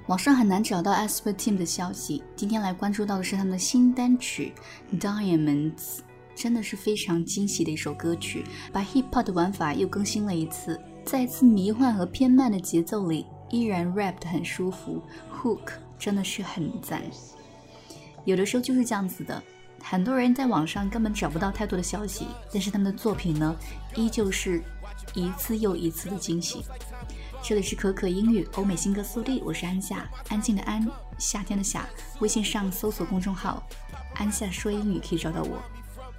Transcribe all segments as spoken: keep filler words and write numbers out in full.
网上很难找到 aespa team 的消息，今天来关注到的是他们的新单曲 Diamonds， 真的是非常惊喜的一首歌曲，把 hip hop 的玩法又更新了一次，在一次迷幻和偏慢的节奏里依然 rap 得很舒服， hook 真的是很赞。有的时候就是这样子的，很多人在网上根本找不到太多的消息，但是他们的作品呢依旧是一次又一次的惊喜。这里是可可英语欧美新歌速递，我是安夏，安静的安，夏天的夏，微信上搜索公众号安夏说英语可以找到我。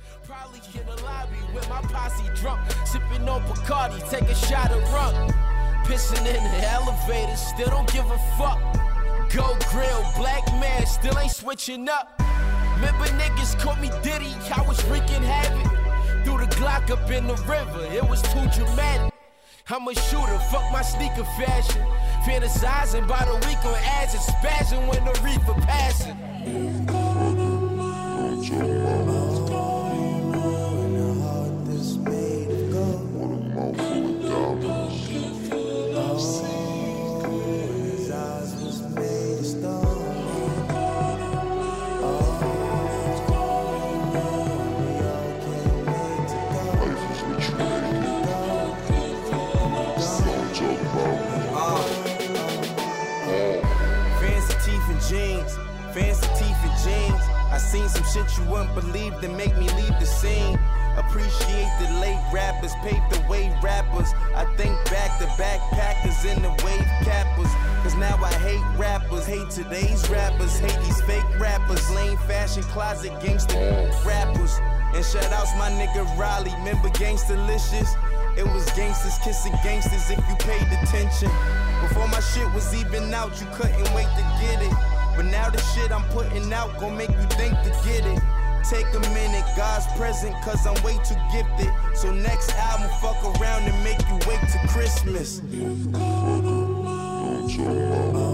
Gold grill, black man, still ain't switching up. Remember niggas called me Diddy, I was wreaking havoc. Threw the Glock up in the river, it was too dramatic. I'm a shooter, fuck my sneaker fashion. Fantasizing by the week on ads and spazzing when the reefer passing. Jeans, fancy teeth and jeans. I seen some shit you wouldn't believe that make me leave the scene. Appreciate the late rappers, paved the way rappers. I think back to backpackers and the wave cappers. Cause now I hate rappers, hate today's rappers, hate these fake rappers, lame fashion closet gangster rappers. And shout outs my nigga Riley, remember Gangstalicious? It was gangsters kissing gangsters if you paid attention. Before my shit was even out, you couldn't wait to get it. But now the shit I'm putting out gon' make you think to get it. Take a minute, God's present, cause I'm way too gifted. So next album, fuck around and make you wait till Christmas.